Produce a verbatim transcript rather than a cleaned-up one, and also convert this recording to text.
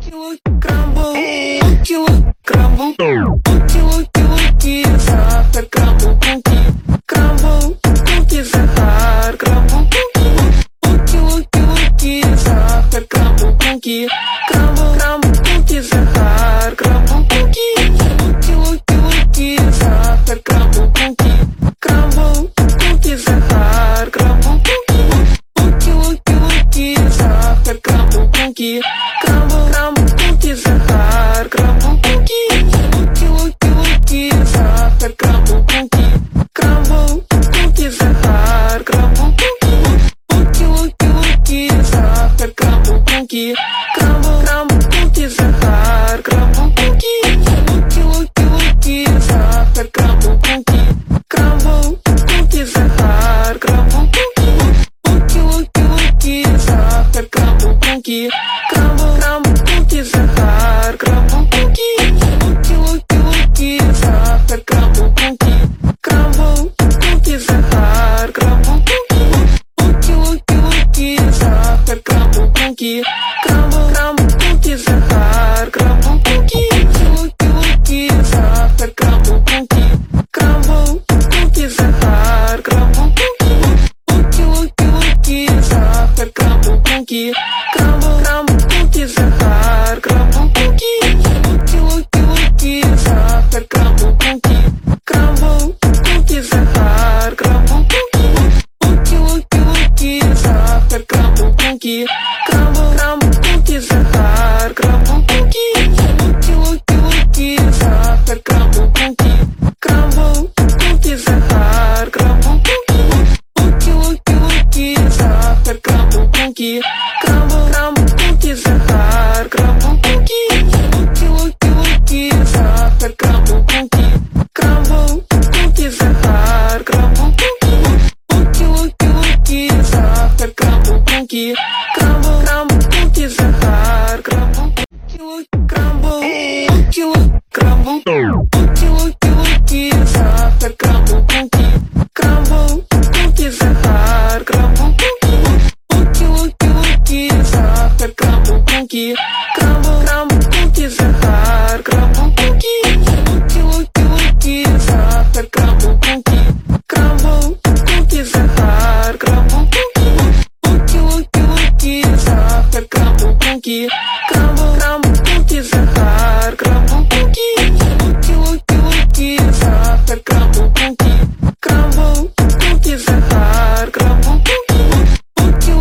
Crumble, crumble, cookies, sahar, crumble, cookie, crumble, cookies, sahar, crumble, cookie, cookies, sahar, crumble, cookie, crumble, crumble, cookies, sahar, crumble, cookie, cookies, sahar, crumble, cookie, crumble, cookies, sahar, crumble, cookie, cookies, sahar, crumble, cookie, crumble, crumble, cookies, sahar, crumble, cookie, cookies, sahar, crumble, cookie, crumble, cookies, sahar, crumble, cookie, cookies, sahar, crumble, cookie, crumble, crumble, cookies, sahar, crumble, cookie, cookies, sahar, crumble, cookie, crumble, cookies, sahar, crumble, cookies, sahar, crumble, cookie, crumble, crumble, cookies, sahar, crumble, cookie, cookies, sahar, crumble, cookie, crumble, cookies, sahar, crumble, cookies, sahar, crumble, cookie, crumble, crumble, cookies, sahar, crumble, cookie, cookies, sahar, crumble, cookie, crumble, cookies, sahar, crumble, cookies, sahar, crumble, cookie, crumble, crumble, cookies, sahar, crumble, cookie, cookies, sahar, crumble, cookie, crumble, cookies, sahar, crumble, cookies, sahar, crumble, cookie, crumble, crumble, cookies, sahar, crumble, cookie, cookies, sahar, crumble, cookie, crumble, cookies, sahar, crumble, cookies, sahar, crumble, cookie, crumble, crumble, cookies, sahar, crumble, cookie, cookies, sahar, crumble, cookie, crumble, cookies, sahar, crumble, cookies, sahar, crumble, cookie, crumble, crumble, cookies, sahar, crumble, crumble, crumble, cookies, sahar, crumble, cookie, crumble, cookies, sahar, crumble, cookies, sahar, crumble, cookie, crumble, crumble, cookies, sahar, crumble, cookie, cookies, sahar, crumble, cookie, crumble, cookies, sahar, crumble, cookies, sahar, crumble, cookie.